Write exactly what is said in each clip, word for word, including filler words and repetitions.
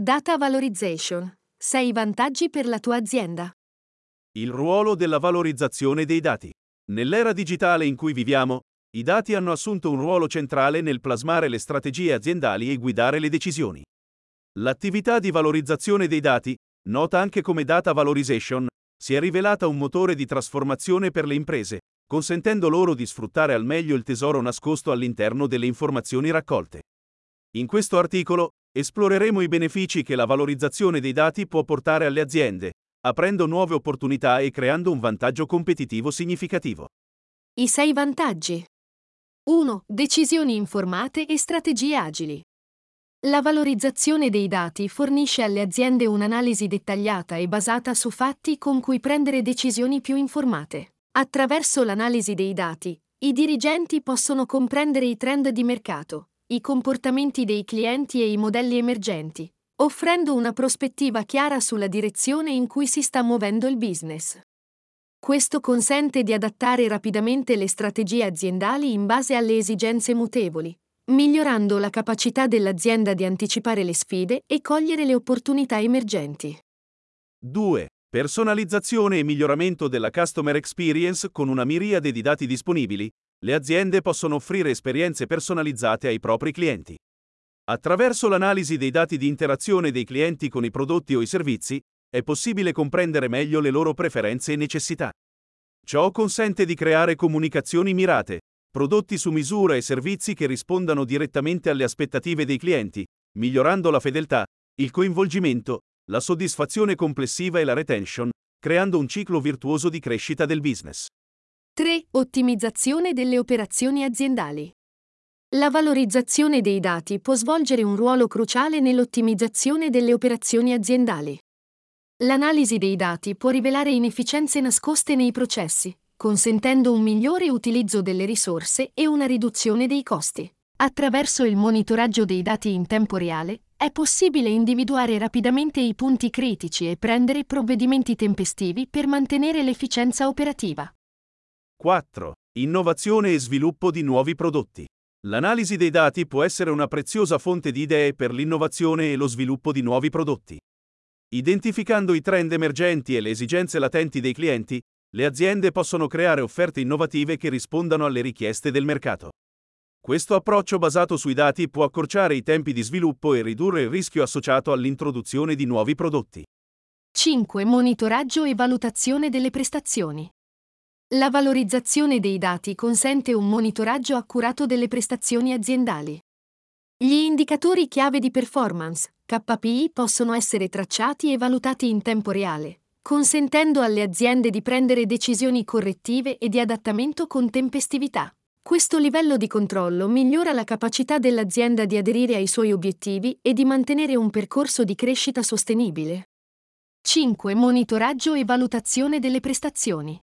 Data Valorization. sei vantaggi per la tua azienda. Il ruolo della valorizzazione dei dati. Nell'era digitale in cui viviamo, i dati hanno assunto un ruolo centrale nel plasmare le strategie aziendali e guidare le decisioni. L'attività di valorizzazione dei dati, nota anche come data valorization, si è rivelata un motore di trasformazione per le imprese, consentendo loro di sfruttare al meglio il tesoro nascosto all'interno delle informazioni raccolte. In questo articolo, esploreremo i benefici che la valorizzazione dei dati può portare alle aziende, aprendo nuove opportunità e creando un vantaggio competitivo significativo. I sei vantaggi. uno. Decisioni informate e strategie agili. La valorizzazione dei dati fornisce alle aziende un'analisi dettagliata e basata su fatti con cui prendere decisioni più informate. Attraverso l'analisi dei dati, i dirigenti possono comprendere i trend di mercato, i comportamenti dei clienti e i modelli emergenti, offrendo una prospettiva chiara sulla direzione in cui si sta muovendo il business. Questo consente di adattare rapidamente le strategie aziendali in base alle esigenze mutevoli, migliorando la capacità dell'azienda di anticipare le sfide e cogliere le opportunità emergenti. due. Personalizzazione e miglioramento della customer experience. Con una miriade di dati disponibili, le aziende possono offrire esperienze personalizzate ai propri clienti. Attraverso l'analisi dei dati di interazione dei clienti con i prodotti o i servizi, è possibile comprendere meglio le loro preferenze e necessità. Ciò consente di creare comunicazioni mirate, prodotti su misura e servizi che rispondano direttamente alle aspettative dei clienti, migliorando la fedeltà, il coinvolgimento, la soddisfazione complessiva e la retention, creando un ciclo virtuoso di crescita del business. tre. Ottimizzazione delle operazioni aziendali. La valorizzazione dei dati può svolgere un ruolo cruciale nell'ottimizzazione delle operazioni aziendali. L'analisi dei dati può rivelare inefficienze nascoste nei processi, consentendo un migliore utilizzo delle risorse e una riduzione dei costi. Attraverso il monitoraggio dei dati in tempo reale, è possibile individuare rapidamente i punti critici e prendere provvedimenti tempestivi per mantenere l'efficienza operativa. quattro. Innovazione e sviluppo di nuovi prodotti. L'analisi dei dati può essere una preziosa fonte di idee per l'innovazione e lo sviluppo di nuovi prodotti. Identificando i trend emergenti e le esigenze latenti dei clienti, le aziende possono creare offerte innovative che rispondano alle richieste del mercato. Questo approccio basato sui dati può accorciare i tempi di sviluppo e ridurre il rischio associato all'introduzione di nuovi prodotti. cinque. Monitoraggio e valutazione delle prestazioni. La valorizzazione dei dati consente un monitoraggio accurato delle prestazioni aziendali. Gli indicatori chiave di performance, K P I, possono essere tracciati e valutati in tempo reale, consentendo alle aziende di prendere decisioni correttive e di adattamento con tempestività. Questo livello di controllo migliora la capacità dell'azienda di aderire ai suoi obiettivi e di mantenere un percorso di crescita sostenibile. cinque. Monitoraggio e valutazione delle prestazioni.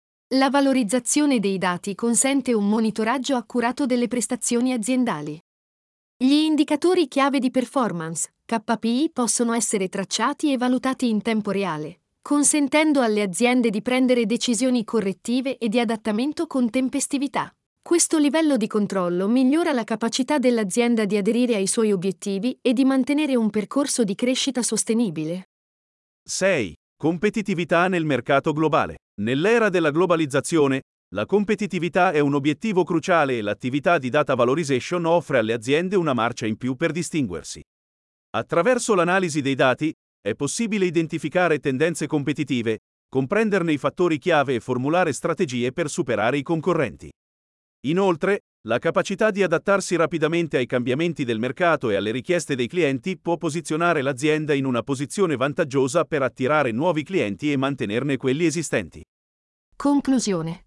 La valorizzazione dei dati consente un monitoraggio accurato delle prestazioni aziendali. Gli indicatori chiave di performance, K P I, possono essere tracciati e valutati in tempo reale, consentendo alle aziende di prendere decisioni correttive e di adattamento con tempestività. Questo livello di controllo migliora la capacità dell'azienda di aderire ai suoi obiettivi e di mantenere un percorso di crescita sostenibile. sei. Competitività nel mercato globale. Nell'era della globalizzazione, la competitività è un obiettivo cruciale e l'attività di data valorization offre alle aziende una marcia in più per distinguersi. Attraverso l'analisi dei dati, è possibile identificare tendenze competitive, comprenderne i fattori chiave e formulare strategie per superare i concorrenti. Inoltre, la capacità di adattarsi rapidamente ai cambiamenti del mercato e alle richieste dei clienti può posizionare l'azienda in una posizione vantaggiosa per attirare nuovi clienti e mantenerne quelli esistenti. Conclusione.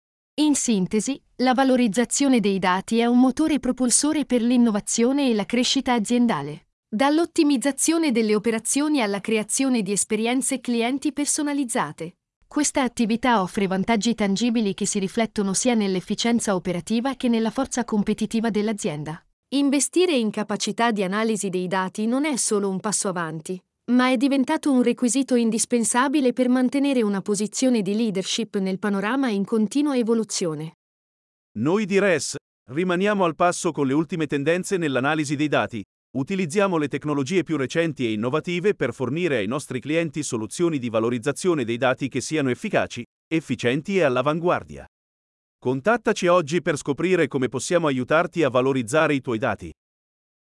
In sintesi, la valorizzazione dei dati è un motore propulsore per l'innovazione e la crescita aziendale. Dall'ottimizzazione delle operazioni alla creazione di esperienze clienti personalizzate. Questa attività offre vantaggi tangibili che si riflettono sia nell'efficienza operativa che nella forza competitiva dell'azienda. Investire in capacità di analisi dei dati non è solo un passo avanti, ma è diventato un requisito indispensabile per mantenere una posizione di leadership nel panorama in continua evoluzione. Noi di R E S rimaniamo al passo con le ultime tendenze nell'analisi dei dati, Utilizziamo le tecnologie più recenti e innovative per fornire ai nostri clienti soluzioni di valorizzazione dei dati che siano efficaci, efficienti e all'avanguardia. Contattaci oggi per scoprire come possiamo aiutarti a valorizzare i tuoi dati.